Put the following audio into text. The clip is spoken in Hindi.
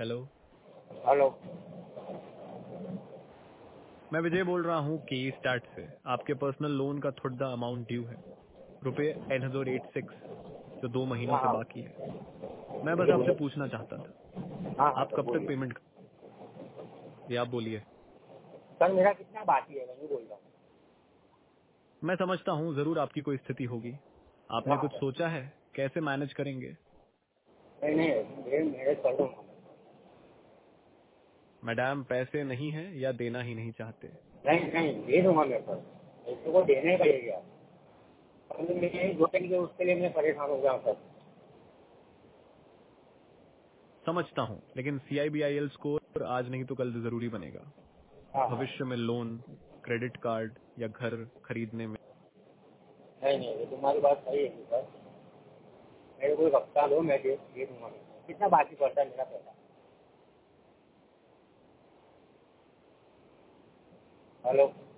हेलो। हेलो। मैं विजय बोल रहा हूँ के स्टार्ट से। आपके पर्सनल लोन का थोड़ा अमाउंट ड्यू है, रुपए 986, जो 2 महीनों हाँ से हाँ बाकी है। मैं बस आपसे बोलिए। पूछना चाहता था, हाँ हाँ आप सर कब तक बोलिए। पेमेंट? ये आप बोलिए। सर मेरा कितना बाकी है मैं नहीं बोल रहा हूँ। मैं समझता हूँ जरूर आपकी कोई स्थिति होगी। आपने हाँ हाँ कुछ सर। सोचा है कैसे मैनेज करेंगे? नहीं नहीं मेरे मेरे कर दूँगा मैं। मैडम, पैसे नहीं है या देना ही नहीं चाहते? नहीं नहीं दे दूंगा मैं सर। पैसे को देने का पड़ेगा। अभी मैं जो करेंगे उसके लिए मैं परेशान हो गया हूँ सर। समझता हूँ, लेकिन CIBIL स्कोर आज नहीं तो कल जरूरी बनेगा। हाँ हाँ। भविष्य में लोन, क्रेडिट कार्ड या घर खरीदने में। नहीं नहीं ये तुम्हारी बात सही है सर। मेरे को एक हफ्ता दो मैं दे दूंगा। कितना बाकी पड़ता है मेरा पैसा? हेलो।